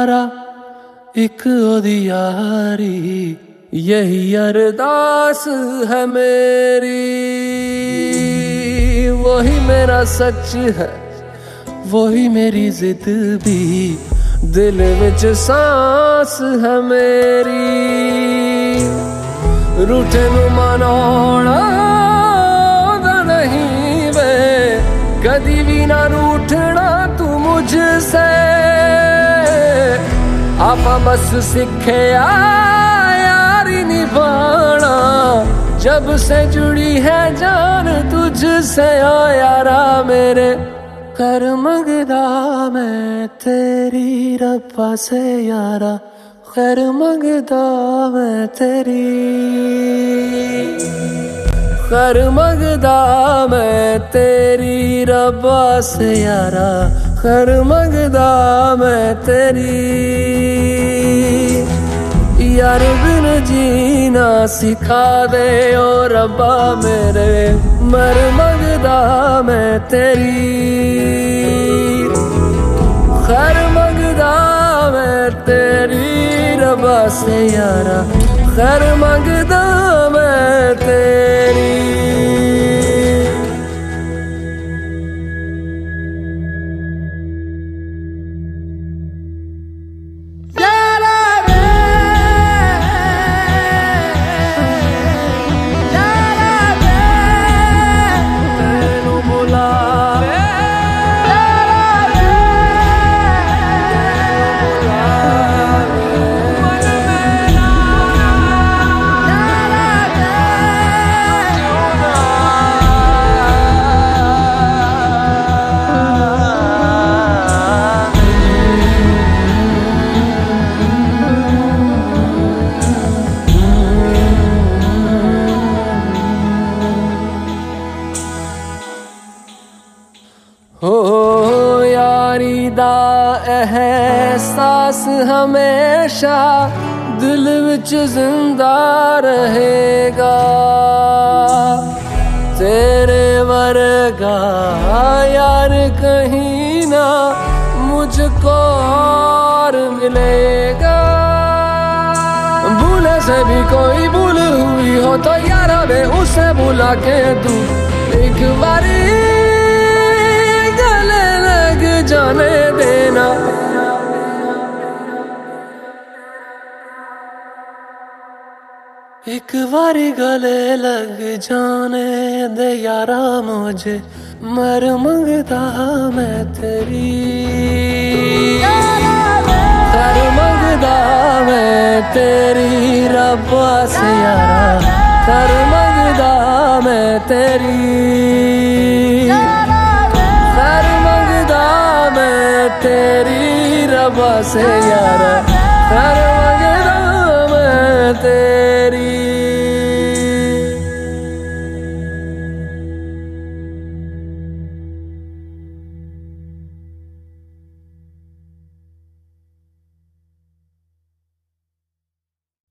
यारा एक ओदी यारी, यही अरदास है मेरी। वही मेरा सच है, वही मेरी जिद भी, दिल विच सांस है मेरी। रूठे नू मनाउणा नहीं वे, कदी भी ना रूठना तू मुझसे। आपा बस सीखे यारी निभाना, जब से जुड़ी है जान तुझसे। ओ यारा मेरे कर मंगदा मैं तेरी रब्बा से यारा, खैर मंगदा मैं तेरी, खैर मंगदा मैं तेरी रब्बा से यारा, खैर मंगदा मैं तेरी। यार बिन जीना सिखा दे ओ रब्बा मेरे, मर मंगदा मैं तेरी, खैर मंगदा मैं तेरी रब्बा से यारा, खैर मंगदा मैं तेरी। हो यारी दा एहसास हमेशा दिल विच जिंदा रहेगा। तेरे वर्गा यार कहीं ना मुझको और मिलेगा। भूले से भी कोई भूल हुई हो तो यारा वे उसे भुला के तू एक बारी जाने देना। एक बारी गले लग जाने दे यारा मुझे, मर मंगदा मैं तेरी, खैर मंगदा मैं तेरी रब्बा से यारा, खैर मंगदा मैं तेरी, तेरी रब्बा से यारा, खैर मंगदा मैं तेरी।